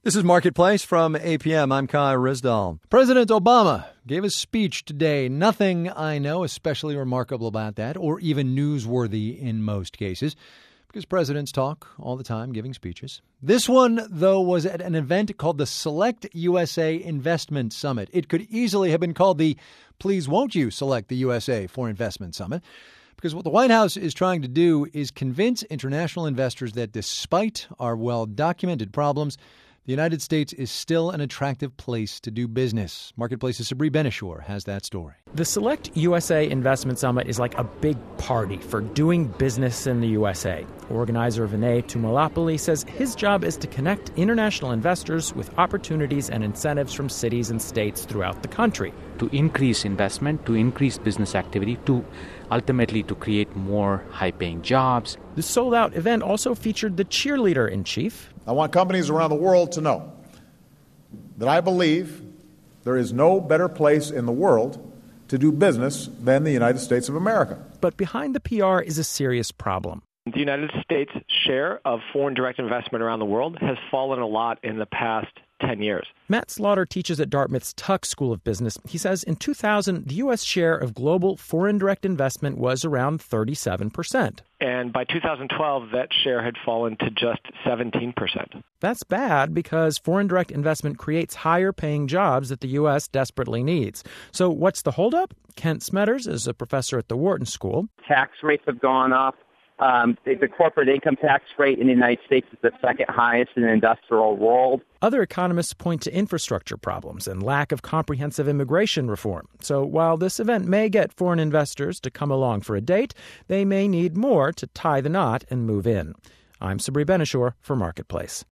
This is Marketplace from APM. I'm Kai Rizdal. President Obama gave a speech today. Nothing I know especially remarkable about that, or even newsworthy in most cases, because presidents talk all the time giving speeches. This one, though, was at an event called the Select USA Investment Summit. It could easily have been called the Please Won't You Select the USA for Investment Summit, because what the White House is trying to do is convince international investors that despite our well-documented problems, the United States is still an attractive place to do business. Marketplace's Sabri Ben-Achour has that story. The Select USA Investment Summit is like a big party for doing business in the USA. Organizer Vinay Tumalapalli says his job is to connect international investors with opportunities and incentives from cities and states throughout the country. To increase investment, to increase business activity, to ultimately to create more high-paying jobs. The sold-out event also featured the cheerleader-in-chief. I want companies around the world to know that I believe there is no better place in the world to do business than the United States of America. But behind the PR is a serious problem. The United States' share of foreign direct investment around the world has fallen a lot in the past 10 years. Matt Slaughter teaches at Dartmouth's Tuck School of Business. He says in 2000, the U.S. share of global foreign direct investment was around 37%. And by 2012, that share had fallen to just 17%. That's bad because foreign direct investment creates higher paying jobs that the U.S. desperately needs. So what's the holdup? Kent Smetters is a professor at the Wharton School. Tax rates have gone up. The corporate income tax rate in the United States is the second highest in the industrial world. Other economists point to infrastructure problems and lack of comprehensive immigration reform. So while this event may get foreign investors to come along for a date, they may need more to tie the knot and move in. I'm Sabri Ben-Achour for Marketplace.